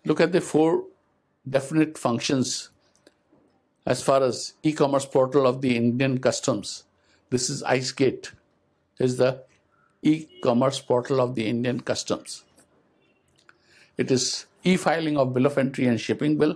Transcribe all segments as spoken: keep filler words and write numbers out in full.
Look at the four definite functions as far as e-commerce portal of the Indian Customs. This is IceGate, is the e-commerce portal of the Indian Customs. It is e-filing of bill of entry and shipping bill,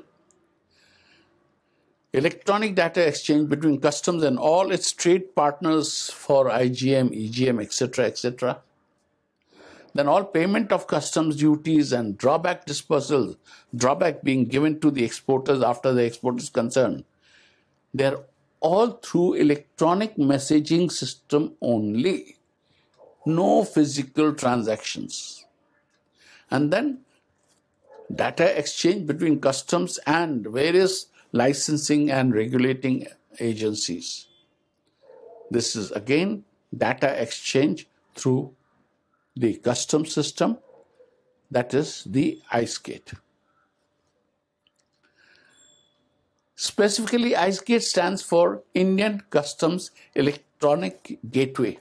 electronic data exchange between customs and all its trade partners for I G M, E G M, et cetera, et cetera. Then all payment of customs duties and drawback dispersal, drawback being given to the exporters after the export is concerned. They're all through electronic messaging system only. No physical transactions. And then data exchange between customs and various licensing and regulating agencies. This is again data exchange through the customs system, that is the IceGate. Specifically, IceGate stands for Indian Customs Electronic Gateway.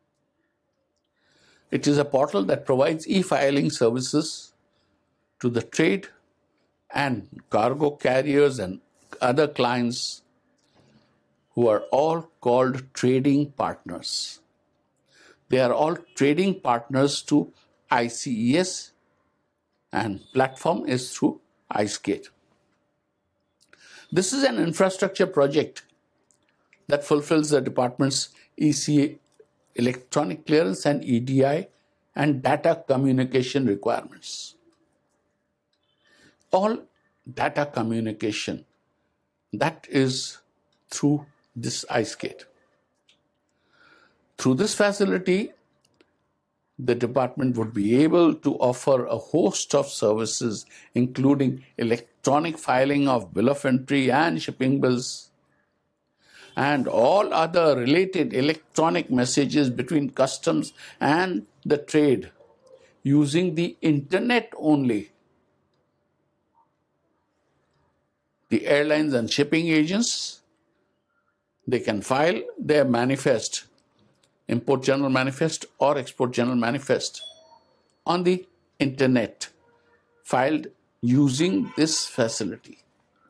It is a portal that provides e-filing services to the trade and cargo carriers and other clients who are all called trading partners. They are all trading partners to I C E S, and platform is through IceGate. This is an infrastructure project that fulfills the department's E C A electronic clearance and E D I and data communication requirements. All data communication, that is through this IceGate. Through this facility, the department would be able to offer a host of services, including electronic filing of bill of entry and shipping bills, and all other related electronic messages between customs and the trade using the internet only. The airlines and shipping agents, they can file their manifest, import general manifest or export general manifest, on the internet, filed using this facility.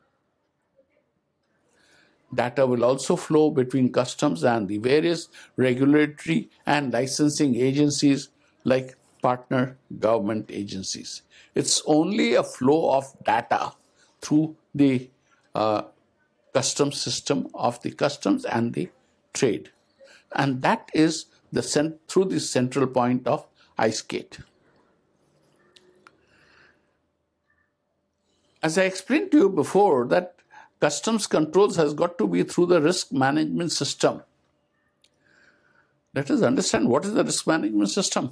Data will also flow between customs and the various regulatory and licensing agencies like partner government agencies. It's only a flow of data through the uh, customs system of the customs and the trade. And that is the cent- through the central point of IceGate. As I explained to you before, that customs controls has got to be through the risk management system. Let us understand what is the risk management system.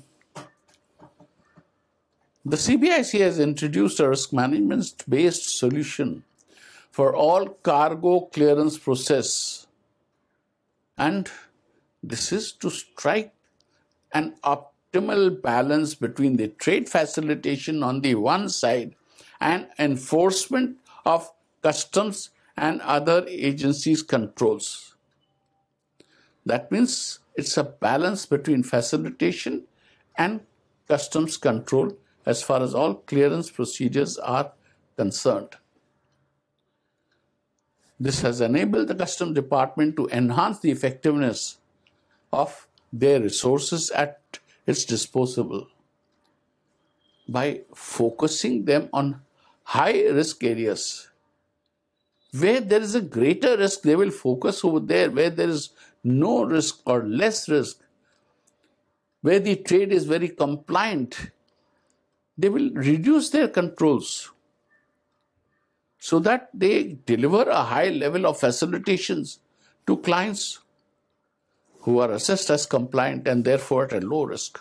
The C B I C has introduced a risk management-based solution for all cargo clearance process, and this is to strike an optimal balance between the trade facilitation on the one side and enforcement of customs and other agencies' controls. That means it's a balance between facilitation and customs control as far as all clearance procedures are concerned. This has enabled the Customs Department to enhance the effectiveness of their resources at its disposal by focusing them on high-risk areas. Where there is a greater risk, they will focus over there. Where there is no risk or less risk, where the trade is very compliant, they will reduce their controls so that they deliver a high level of facilitations to clients who are assessed as compliant and therefore at a low risk.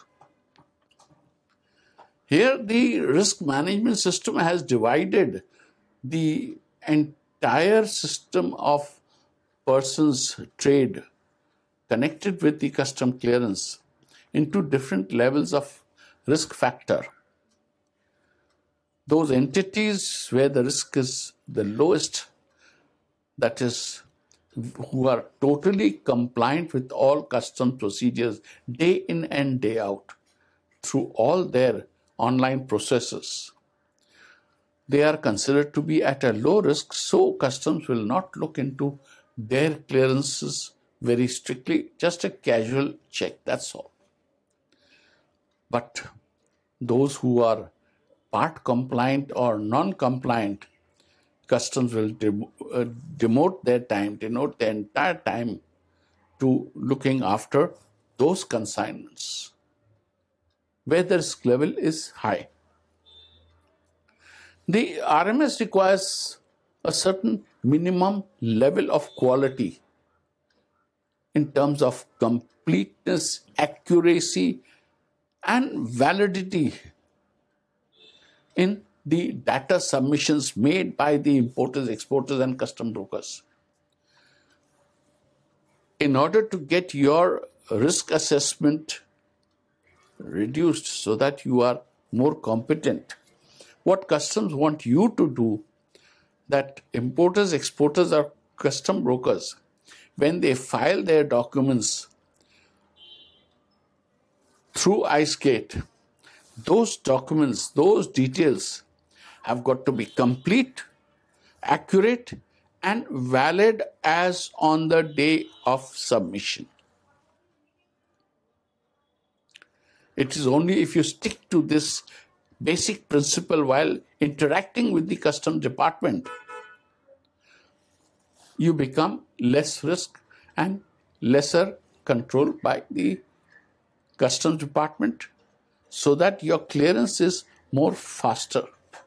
Here, the risk management system has divided the entire system of persons' trade connected with the custom clearance into different levels of risk factor. Those entities where the risk is the lowest, that is, who are totally compliant with all custom procedures day in and day out through all their online processes. they are considered to be at a low risk, so customs will not look into their clearances very strictly, just a casual check, that's all. But those who are part compliant or non-compliant, customs will dem- uh, devote their time, denote their entire time to looking after those consignments where the risk level is high. The R M S requires a certain minimum level of quality in terms of completeness, accuracy, and validity in the data submissions made by the importers, exporters, and custom brokers. In order to get your risk assessment reduced so that you are more competent, what customs want you to do, that importers, exporters, or custom brokers, when they file their documents through iSCATE, those documents, those details have got to be complete, accurate, and valid as on the day of submission. It is only if you stick to this basic principle while interacting with the customs department, you become less risk and lesser control by the customs department, so that your clearance is more faster.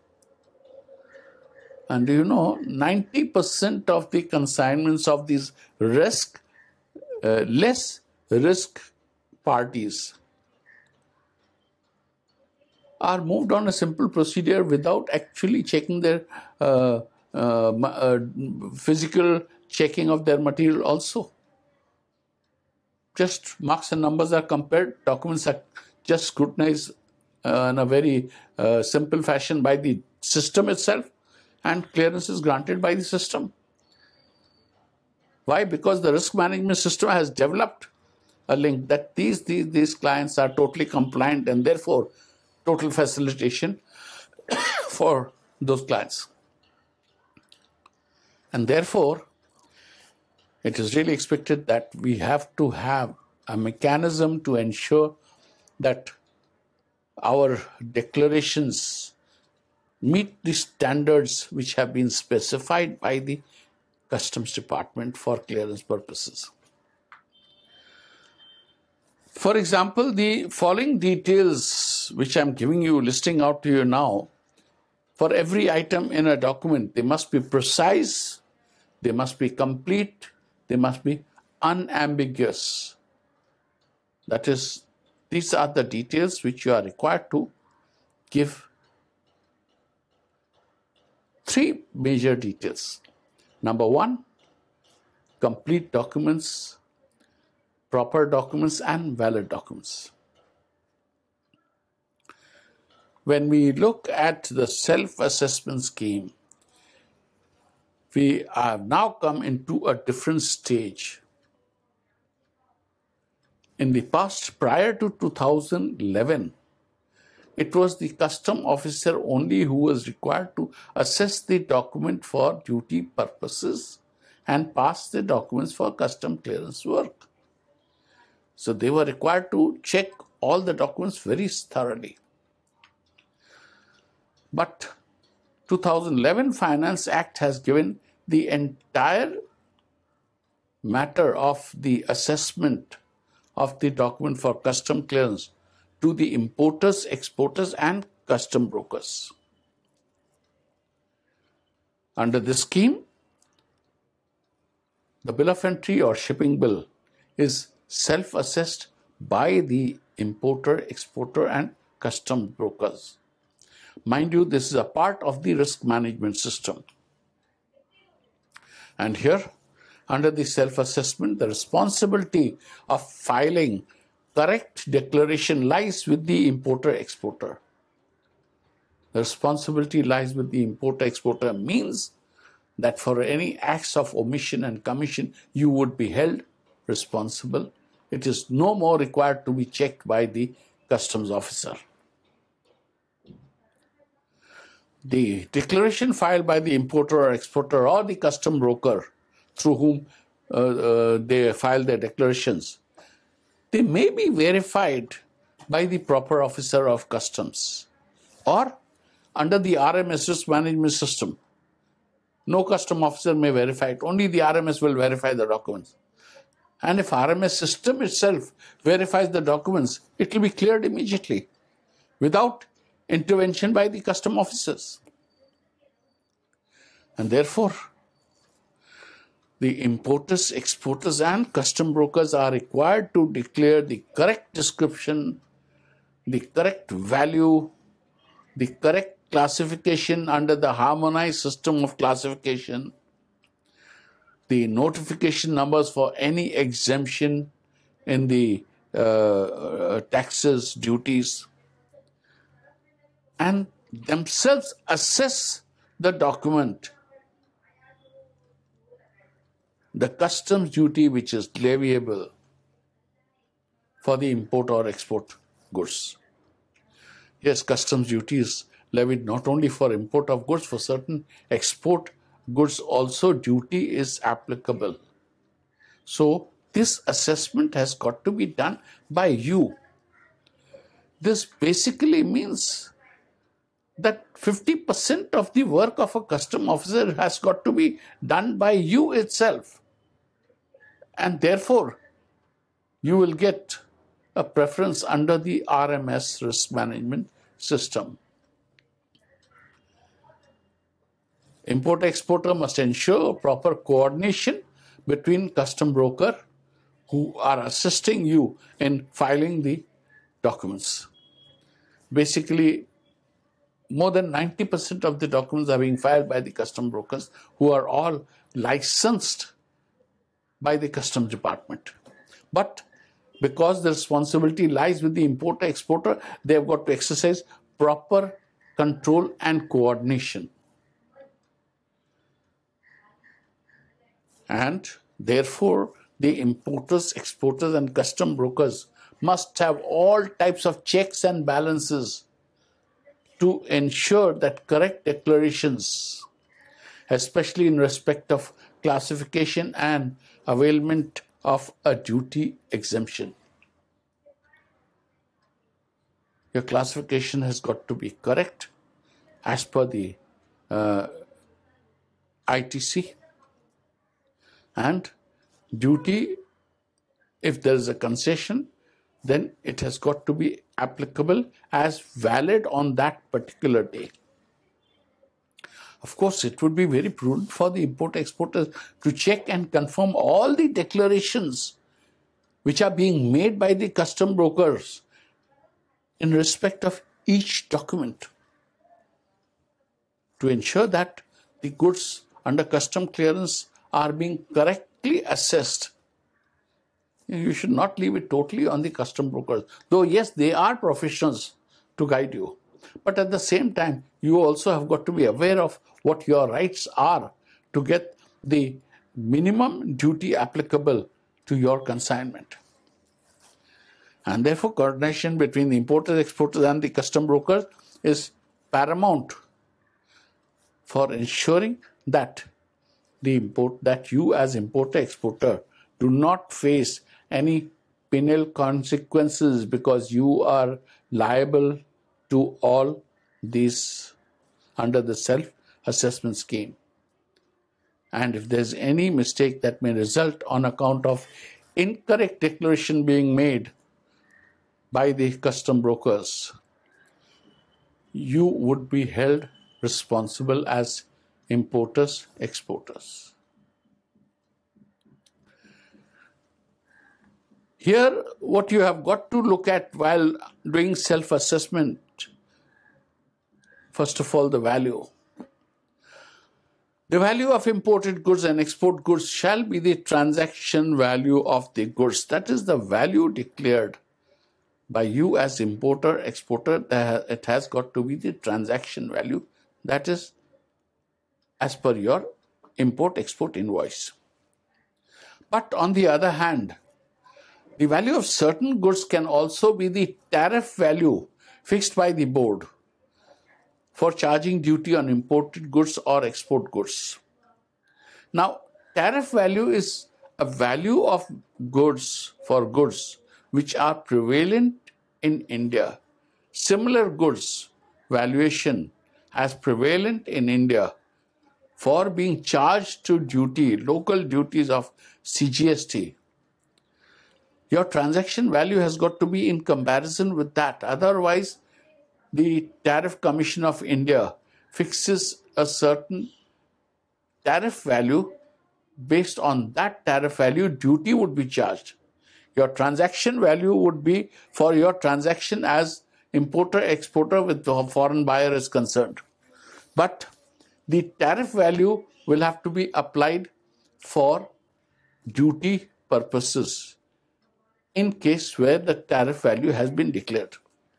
And you know, ninety percent of the consignments of these risk, uh, less risk parties are moved on a simple procedure without actually checking their uh, uh, uh, physical checking of their material also. Just marks and numbers are compared, documents are just scrutinized uh, in a very uh, simple fashion by the system itself, and clearance is granted by the system. Why? Because the risk management system has developed a link that these, these, these clients are totally compliant, and therefore total facilitation for those clients. And therefore, it is really expected that we have to have a mechanism to ensure that our declarations meet the standards which have been specified by the Customs Department for clearance purposes. For example, the following details which I'm giving you, listing out to you now, for every item in a document, they must be precise, they must be complete, they must be unambiguous. That is, these are the details which you are required to give. Three major details. Number one, complete documents, proper documents, and valid documents. When we look at the self-assessment scheme, we have now come into a different stage. In the past, prior to two thousand eleven, it was the custom officer only who was required to assess the document for duty purposes and pass the documents for custom clearance work. So they were required to check all the documents very thoroughly. But two thousand eleven Finance Act has given the entire matter of the assessment of the document for custom clearance to the importers, exporters, and custom brokers. Under this scheme, the bill of entry or shipping bill is self-assessed by the importer, exporter, and custom brokers. Mind you, this is a part of the risk management system. And here, under the self-assessment, the responsibility of filing correct declaration lies with the importer-exporter. The responsibility lies with the importer-exporter means that for any acts of omission and commission, you would be held responsible. It is no more required to be checked by the customs officer. the declaration filed by the importer or exporter or the custom broker through whom uh, uh, they file their declarations, they may be verified by the proper officer of customs or under the R M S risk management system. No custom officer may verify it. Only the R M S will verify the documents. And if R M S system itself verifies the documents, it will be cleared immediately without intervention by the custom officers. And therefore, the importers, exporters, and custom brokers are required to declare the correct description, the correct value, the correct classification under the harmonized system of classification, the notification numbers for any exemption in the uh, uh, taxes, duties, and themselves assess the document, the customs duty which is leviable for the import or export goods. Yes, customs duty is levied not only for import of goods, for certain export goods also duty is applicable. So this assessment has got to be done by you. This basically means that fifty percent of the work of a custom officer has got to be done by you itself. And therefore, you will get a preference under the R M S risk management system. Importer-exporter must ensure proper coordination between custom broker who are assisting you in filing the documents. Basically, more than ninety percent of the documents are being filed by the custom brokers, who are all licensed by the customs department. But because the responsibility lies with the importer-exporter, they have got to exercise proper control and coordination. And therefore, the importers, exporters, and custom brokers must have all types of checks and balances to ensure that correct declarations, especially in respect of classification and availment of a duty exemption. Your classification has got to be correct as per the uh, I T C. And duty, if there is a concession, then it has got to be applicable as valid on that particular day. Of course, it would be very prudent for the import-exporters to check and confirm all the declarations which are being made by the custom brokers in respect of each document, to ensure that the goods under custom clearance are being correctly assessed. You should not leave it totally on the custom brokers. Though, yes, they are professionals to guide you. But at the same time, you also have got to be aware of what your rights are to get the minimum duty applicable to your consignment. And therefore, coordination between the importers, exporters, and the custom brokers is paramount for ensuring that the import that you as importer exporter do not face any penal consequences because you are liable to all these under the self-assessment scheme. And if there's any mistake that may result on account of incorrect declaration being made by the custom brokers, you would be held responsible as importers, exporters. Here, what you have got to look at while doing self-assessment, first of all, the value. The value of imported goods and export goods shall be the transaction value of the goods. That is the value declared by you as importer, exporter. It has got to be the transaction value. That is as per your import-export invoice. But on the other hand, the value of certain goods can also be the tariff value fixed by the board. for charging duty on imported goods or export goods. Now, tariff value is a value of goods for goods which are prevalent in India. Similar goods valuation as prevalent in India for being charged to duty, local duties of C G S T. Your transaction value has got to be in comparison with that. Otherwise, the Tariff Commission of India fixes a certain tariff value. Based on that tariff value, duty would be charged. Your transaction value would be for your transaction as importer-exporter with the foreign buyer is concerned. But the tariff value will have to be applied for duty purposes in case where the tariff value has been declared.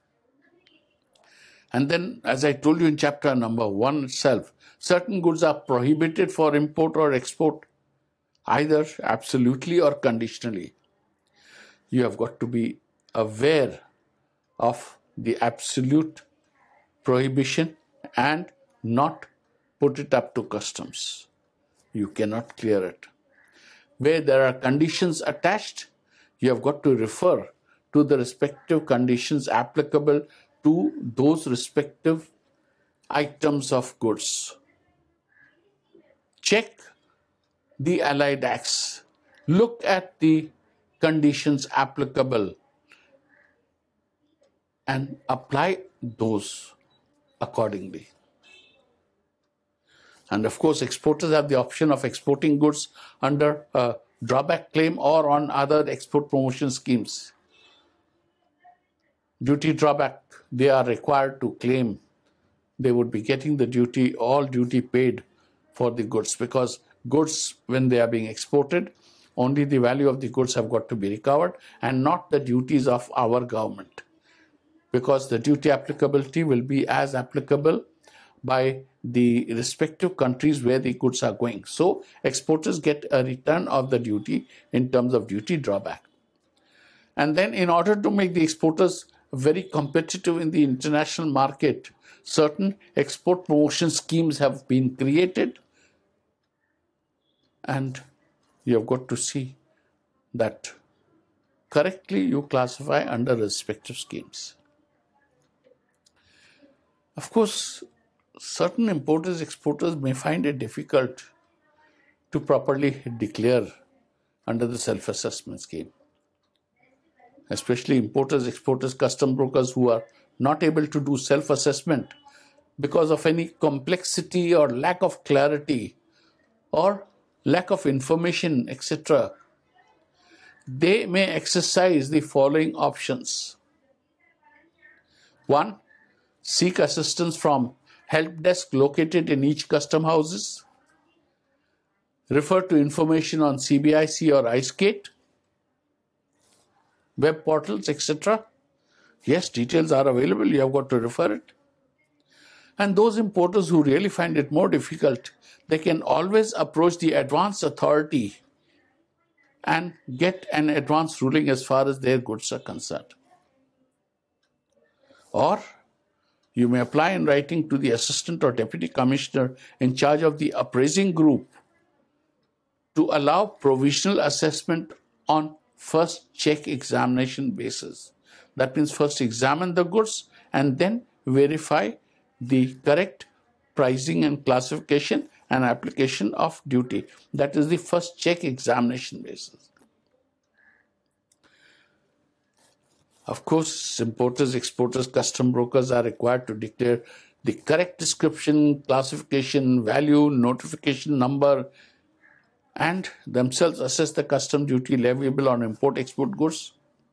And then, as I told you in chapter number one itself, certain goods are prohibited for import or export, either absolutely or conditionally. You have got to be aware of the absolute prohibition and not put it up to customs. You cannot clear it. Where there are conditions attached, you have got to refer to the respective conditions applicable to those respective items of goods. Check the Allied Acts. Look at the conditions applicable and apply those accordingly. And of course, exporters have the option of exporting goods under a drawback claim or on other export promotion schemes. Duty drawback, they are required to claim. They would be getting the duty, all duty paid for the goods, because goods, when they are being exported, only the value of the goods have got to be recovered and not the duties of our government, because the duty applicability will be as applicable by the respective countries where the goods are going. So exporters get a return of the duty in terms of duty drawback. And then in order to make the exporters very competitive in the international market, certain export promotion schemes have been created, and you have got to see that correctly you classify under respective schemes. Of course, certain importers, exporters may find it difficult to properly declare under the self-assessment scheme. Especially importers, exporters, custom brokers who are not able to do self-assessment because of any complexity or lack of clarity or lack of information, et cetera. They may exercise the following options. One, seek assistance from help desk located in each custom houses. Refer to information on C B I C or iSCATE, web portals, et cetera. Yes, details are available. You have got to refer it. And those importers who really find it more difficult, they can always approach the advance authority and get an advance ruling as far as their goods are concerned. Or you may apply in writing to the assistant or deputy commissioner in charge of the appraising group to allow provisional assessment on first check examination basis. That means first examine the goods and then verify the correct pricing and classification and application of duty. That is the first check examination basis. Of course, importers, exporters, custom brokers are required to declare the correct description, classification, value, notification number, and themselves assess the custom duty leviable on import-export goods.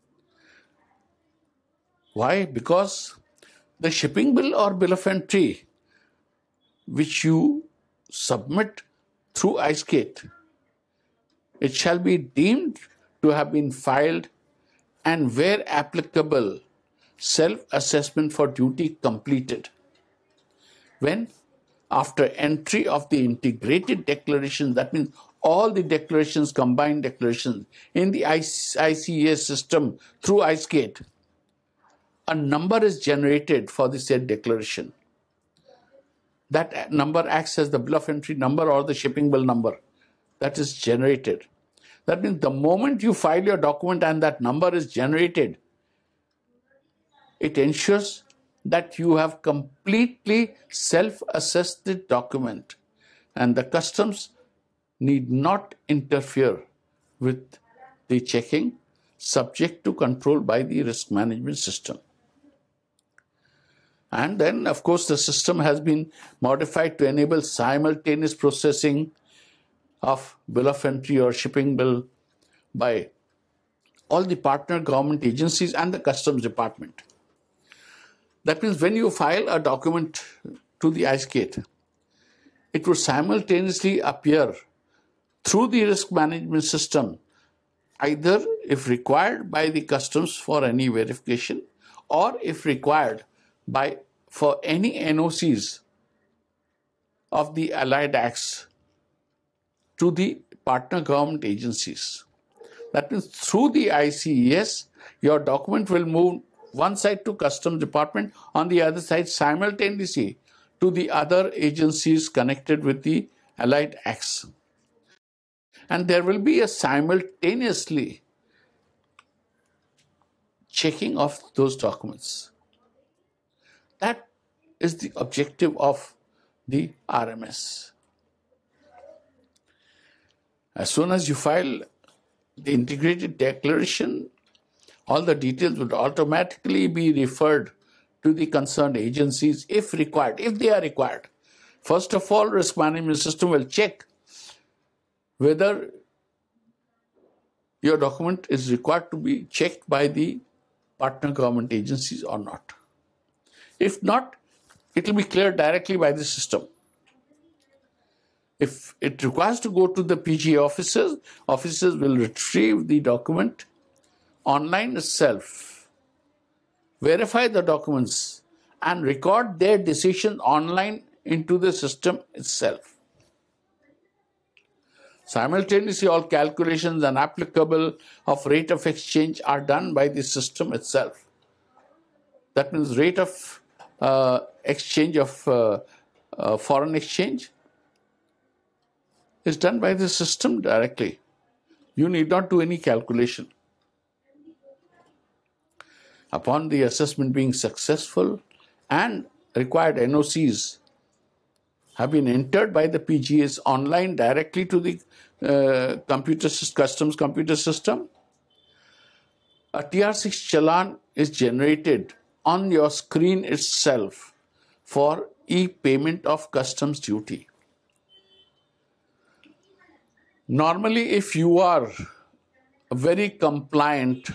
Why? Because the shipping bill or bill of entry which you submit through iSCATE, it shall be deemed to have been filed and where applicable, self-assessment for duty completed. When after entry of the integrated declaration, that means all the declarations, combined declarations in the I C A S system through iSCATE, a number is generated for the said declaration. that number acts as the bill of entry number or the shipping bill number that is generated. That means the moment you file your document and that number is generated, it ensures that you have completely self-assessed the document and the customs need not interfere with the checking, subject to control by the risk management system. And then, of course, the system has been modified to enable simultaneous processing of bill of entry or shipping bill by all the partner government agencies and the customs department. That means when you file a document to the iSCATE, it will simultaneously appear through the risk management system, either if required by the customs for any verification or if required by for any N O Cs of the allied acts to the partner government agencies. That means through the I C E S, your document will move one side to customs department, on the other side simultaneously to the other agencies connected with the allied acts. And there will be a simultaneously checking of those documents. That is the objective of the R M S. As soon as you file the integrated declaration, all the details would automatically be referred to the concerned agencies if required, if they are required. First of all, risk management system will check whether your document is required to be checked by the partner government agencies or not. If not, it will be cleared directly by the system. If it requires to go to the P G A officers, officers will retrieve the document online itself, verify the documents, and record their decision online into the system itself. Simultaneously, all calculations and applicable of rate of exchange are done by the system itself. That means rate of uh, exchange of uh, uh, foreign exchange is done by the system directly. You need not do any calculation. Upon the assessment being successful and required N O Cs have been entered by the P G As online directly to the uh, computer customs computer system, a T R six challan is generated on your screen itself for e-payment of customs duty. Normally, if you are very compliant,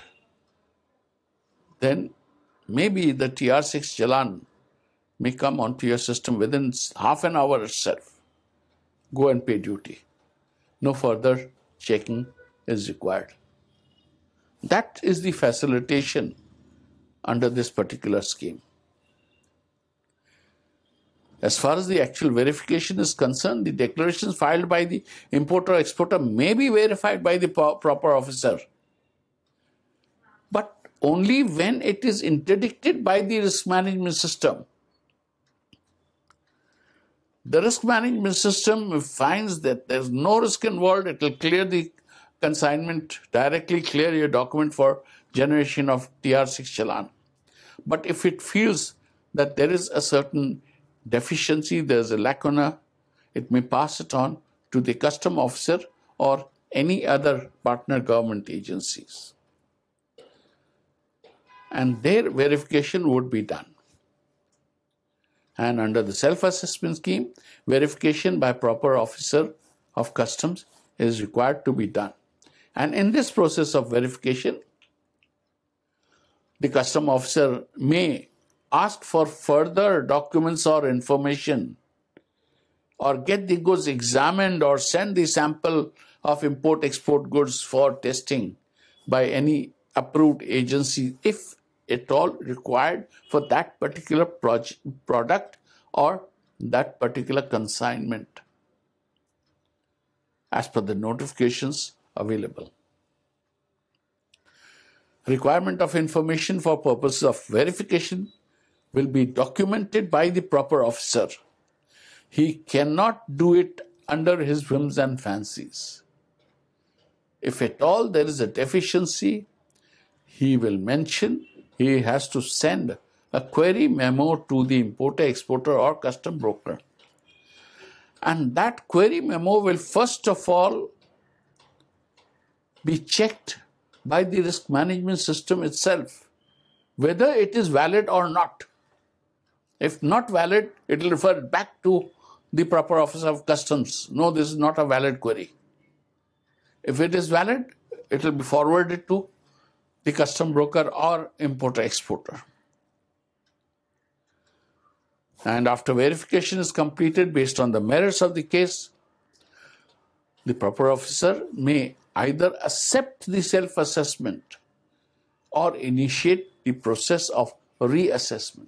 then maybe the T R six challan may come onto your system within half an hour itself. Go and pay duty. No further checking is required. That is the facilitation under this particular scheme. As far as the actual verification is concerned, the declarations filed by the importer or exporter may be verified by the proper officer, but only when it is interdicted by the risk management system. The risk management system finds that there's no risk involved, it will clear the consignment, directly clear your document for generation of T R six challan. But if it feels that there is a certain deficiency, there's a lacuna, it may pass it on to the custom officer or any other partner government agencies. And their verification would be done. And under the self-assessment scheme, verification by proper officer of customs is required to be done. And in this process of verification, the custom officer may ask for further documents or information, or get the goods examined or send the sample of import-export goods for testing by any approved agency if at all required for that particular project, product or that particular consignment as per the notifications available. Requirement of information for purposes of verification will be documented by the proper officer. He cannot do it under his whims and fancies. If at all there is a deficiency, he will mention, he has to send a query memo to the importer, exporter or custom broker. And that query memo will first of all be checked by the risk management system itself, whether it is valid or not. If not valid, it will refer back to the proper officer of customs. No, this is not a valid query. If it is valid, it will be forwarded to the custom broker or importer exporter. And after verification is completed based on the merits of the case, the proper officer may either accept the self-assessment or initiate the process of reassessment.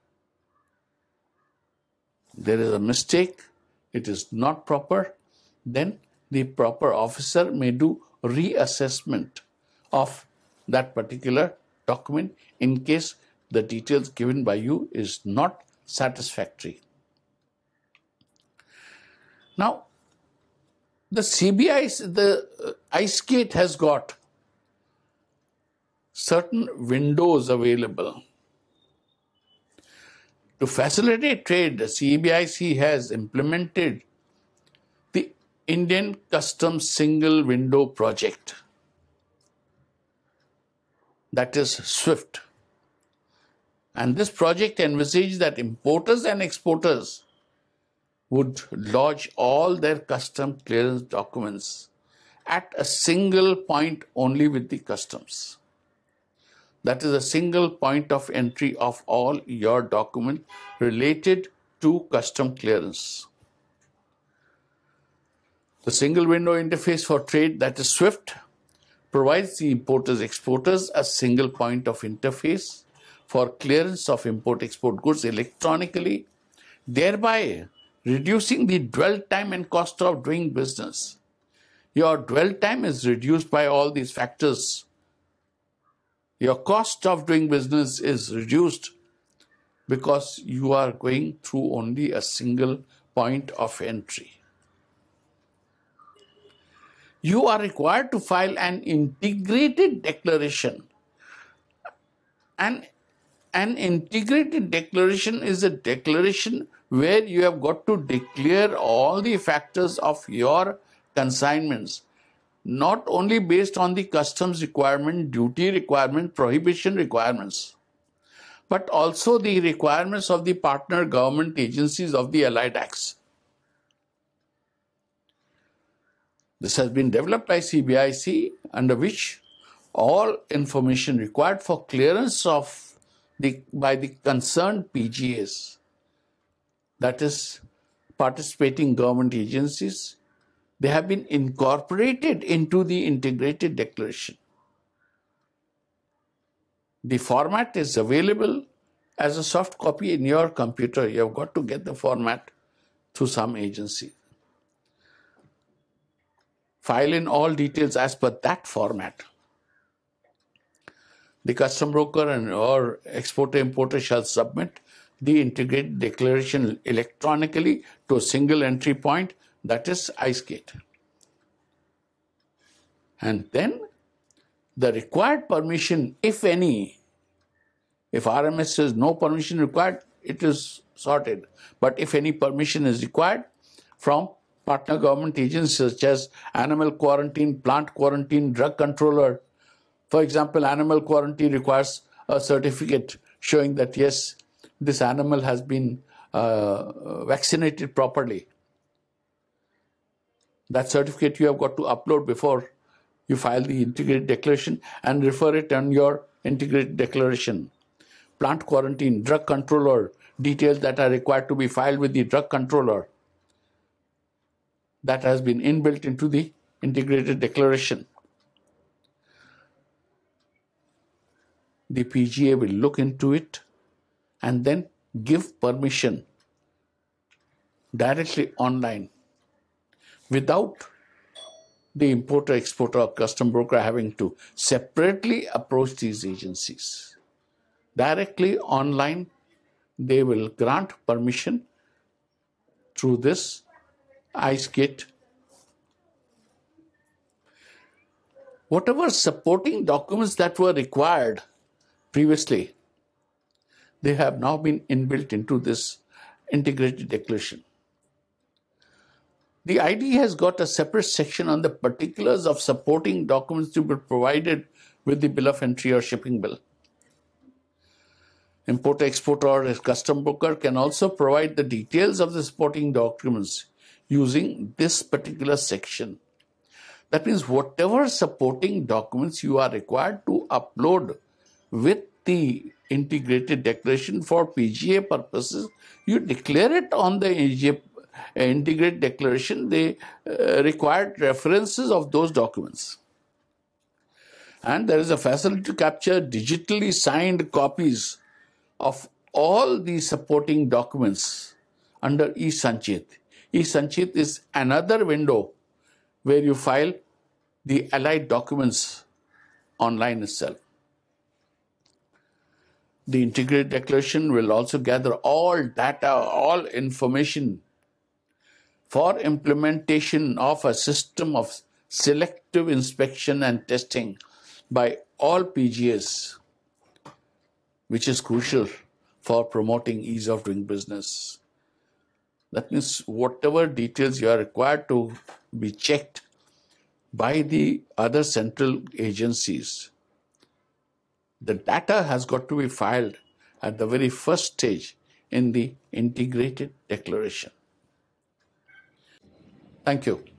There is a mistake, it is not proper, then the proper officer may do reassessment of that particular document in case the details given by you is not satisfactory. Now, the C B I, the iSCATE has got certain windows available. To facilitate trade, the C B I C has implemented the Indian Customs Single Window Project, that is SWIFT. And this project envisaged that importers and exporters would lodge all their custom clearance documents at a single point only with the customs. That is a single point of entry of all your documents related to custom clearance. The single window interface for trade, that is SWIFT, provides the importers exporters a single point of interface for clearance of import-export goods electronically, thereby reducing the dwell time and cost of doing business. Your dwell time is reduced by all these factors. Your cost of doing business is reduced because you are going through only a single point of entry. You are required to file an integrated declaration. And an integrated declaration is a declaration where you have got to declare all the factors of your consignments, not only based on the customs requirement, duty requirement, prohibition requirements, but also the requirements of the partner government agencies of the allied acts. This has been developed by C B I C, under which all information required for clearance of the by the concerned P G As, that is participating government agencies, they have been incorporated into the integrated declaration. The format is available as a soft copy in your computer. You have got to get the format through some agency. File in all details as per that format. The custom broker and or exporter importer shall submit the integrated declaration electronically to a single entry point, that is iSCATE. And then the required permission, if any, if R M S says no permission required, it is sorted. But if any permission is required from partner government agencies such as animal quarantine, plant quarantine, drug controller. For example, animal quarantine requires a certificate showing that yes, this animal has been uh, vaccinated properly. That certificate you have got to upload before you file the integrated declaration and refer it on your integrated declaration. Plant quarantine, drug controller, details that are required to be filed with the drug controller. That has been inbuilt into the integrated declaration. The P G A will look into it and then give permission directly online without the importer, exporter or custom broker having to separately approach these agencies. Directly online, they will grant permission through this ICE kit. Whatever supporting documents that were required previously, they have now been inbuilt into this integrated declaration. The I D has got a separate section on the particulars of supporting documents to be provided with the bill of entry or shipping bill. Importer, exporter, or a custom broker can also provide the details of the supporting documents using this particular section. That means whatever supporting documents you are required to upload with the integrated declaration for P G A purposes, you declare it on the integrated declaration, the uh, required references of those documents. And there is a facility to capture digitally signed copies of all the supporting documents under eSanchit. eSanchit is another window where you file the allied documents online itself. The integrated declaration will also gather all data, all information for implementation of a system of selective inspection and testing by all P G As, which is crucial for promoting ease of doing business. That means whatever details you are required to be checked by the other central agencies, the data has got to be filed at the very first stage in the integrated declaration. Thank you.